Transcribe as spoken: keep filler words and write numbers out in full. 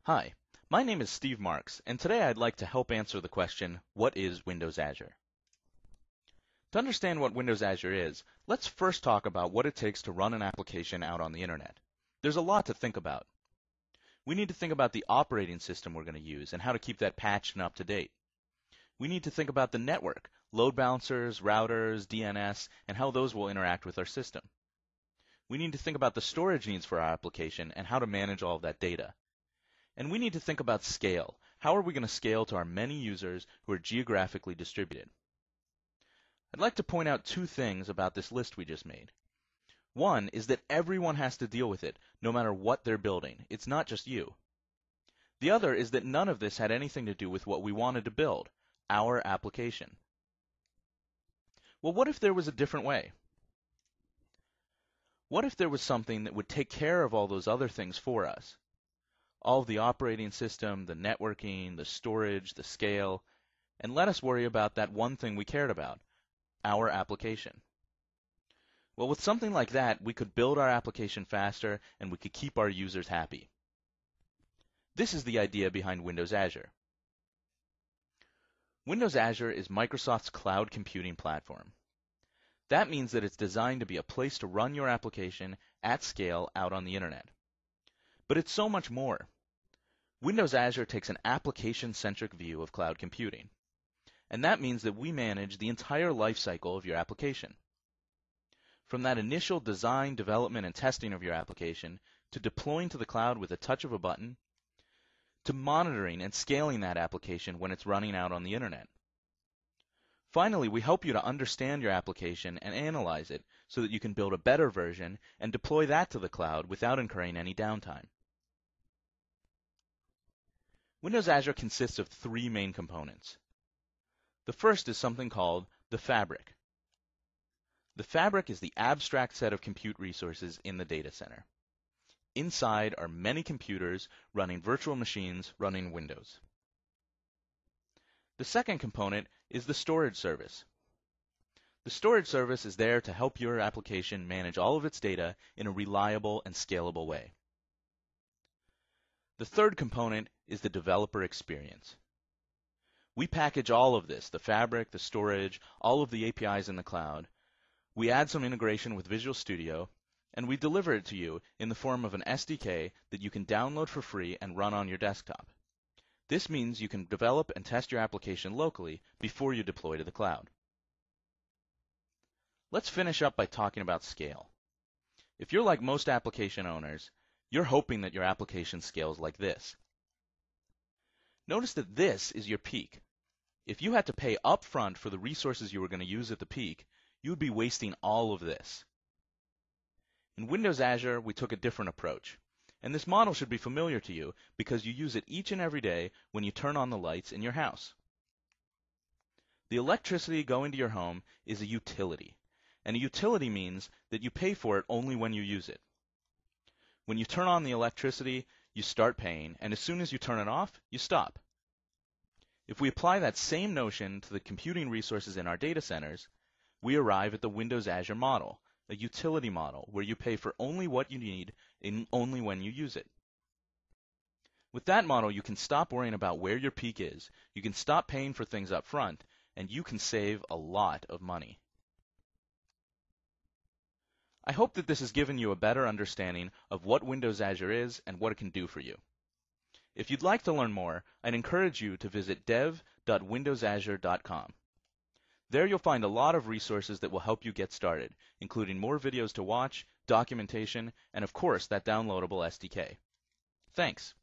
Hi, my name is Steve Marks, and today I'd like to help answer the question, what is Windows Azure? To understand what Windows Azure is, let's first talk about what it takes to run an application out on the internet. There's a lot to think about. We need to think about the operating system we're going to use and how to keep that patched and up to date. We need to think about the network, load balancers, routers, D N S, and how those will interact with our system. We need to think about the storage needs for our application and how to manage all of that data. And we need to think about scale. How are we going to scale to our many users who are geographically distributed? I'd like to point out two things about this list we just made. One is that everyone has to deal with it, no matter what they're building. It's not just you. The other is that none of this had anything to do with what we wanted to build, our application. Well, what if there was a different way? What if there was something that would take care of all those other things for us? All of the operating system, the networking, the storage, the scale, and let us worry about that one thing we cared about, our application. Well, with something like that, we could build our application faster and we could keep our users happy. This is the idea behind Windows Azure. Windows Azure is Microsoft's cloud computing platform. That means that it's designed to be a place to run your application at scale out on the internet. But it's so much more. Windows Azure takes an application-centric view of cloud computing. And that means that we manage the entire life cycle of your application. From that initial design, development, and testing of your application, to deploying to the cloud with a touch of a button, to monitoring and scaling that application when it's running out on the internet. Finally, we help you to understand your application and analyze it so that you can build a better version and deploy that to the cloud without incurring any downtime. Windows Azure consists of three main components. The first is something called the Fabric. The Fabric is the abstract set of compute resources in the data center. Inside are many computers running virtual machines running Windows. The second component is the storage service. The storage service is there to help your application manage all of its data in a reliable and scalable way. The third component is the developer experience. We package all of this, the Fabric, the storage, all of the A P Is in the cloud. We add some integration with Visual Studio, and we deliver it to you in the form of an S D K that you can download for free and run on your desktop. This means you can develop and test your application locally before you deploy to the cloud. Let's finish up by talking about scale. If you're like most application owners, you're hoping that your application scales like this. Notice that this is your peak. If you had to pay upfront for the resources you were going to use at the peak, you would be wasting all of this. In Windows Azure, we took a different approach. And this model should be familiar to you because you use it each and every day when you turn on the lights in your house. The electricity going to your home is a utility. And a utility means that you pay for it only when you use it. When you turn on the electricity, you start paying, and as soon as you turn it off, you stop. If we apply that same notion to the computing resources in our data centers, we arrive at the Windows Azure model, a utility model where you pay for only what you need and only when you use it. With that model, you can stop worrying about where your peak is, you can stop paying for things up front, and you can save a lot of money. I hope that this has given you a better understanding of what Windows Azure is and what it can do for you. If you'd like to learn more, I'd encourage you to visit dev dot windows azure dot com. There you'll find a lot of resources that will help you get started, including more videos to watch, documentation, and of course that downloadable S D K. Thanks.